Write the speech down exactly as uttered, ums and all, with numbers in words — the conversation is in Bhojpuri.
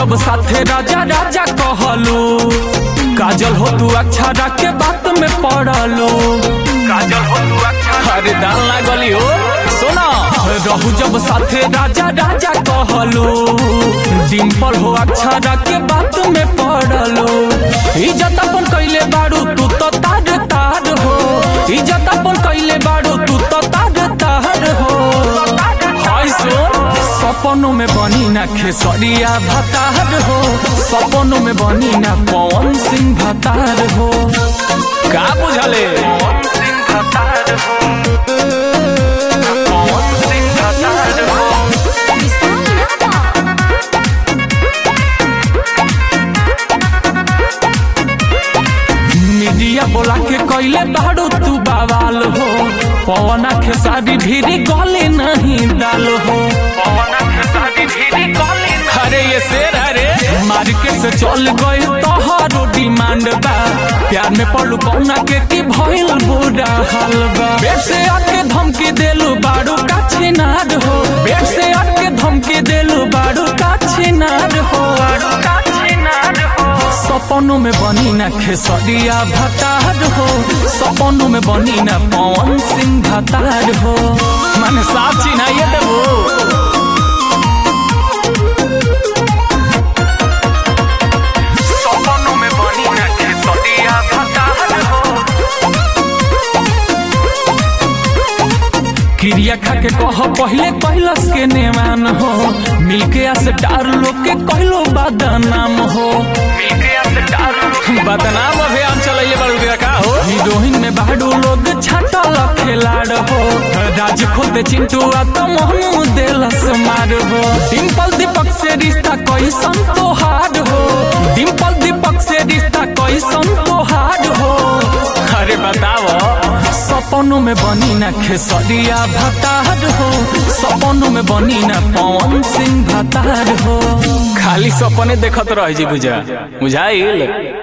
जब साथे राजा राजा कहलू, काजल हो तू अक्षरा के बात में पड़लू। काजल हो तू अक्षरा अरे दाल लागली हो सुना। रहू जब साथे राजा राजा कहलू, डिम्पल हो अक्षरा के बात में पड़लू। इज्जत अपन कैले बाड़ू तू तो तार तार हो, इज्जत अपन कैले बाड़ू तू तो तार तार हो। हाय सुन सपनों में बनी ना खेसरिया भतार हो, सपनों में बनी ना पवन सिंह भतार हो। का बुझले पवन सिंह भतार हो, पवन सिंह भतार हो। मीडिया बोला के कैले बाड़ू तू बवाल हो, पवना खेसारी भीरी गले नहीं डाल हो। पवना खेसारी भीरी गले अरे ये शेर अरे मार्केट से चल गए तोहरो डिमांड बा। प्यार में पड़ू कौना के की भइल बुरा हाल बा। बेट से आके धमकी देलू बाड़ू का छिनार हो, बेट से आके धमकी देलू बाड़ू का छिनार हो। सपनों में बनी ना खेसरिया भतार हो, सपनों में बनी ना पवन सिंह भतार हो। मन साफ चिन्हाइए देबो। सपनों में बनी ना खेसरिया भतार हो। क्रिया खा के कह पहले कैलस के नेमान हो, मिलके से डार लोग के कहलो बदनाम हो। बदनाम अभियान चलैले बाड़ू का हो। हीरोइन में बाड़ू लोग छाटल खिलाड़ हो, राज खोद चिंटू आ तो मोहनू देलस मार हो। डिम्पल दीपक से रिश्ता कैसन तोहार हो, डिम्पल दीपक से रिश्ता कैसन तोहार हो। अरे बताओ सपनों में बनी ना खेसरिया भतार हो, सपनों में बनी ना पवन सिंह भतार हो। खाली सपने देखत रह जी बुझा बुझाइल।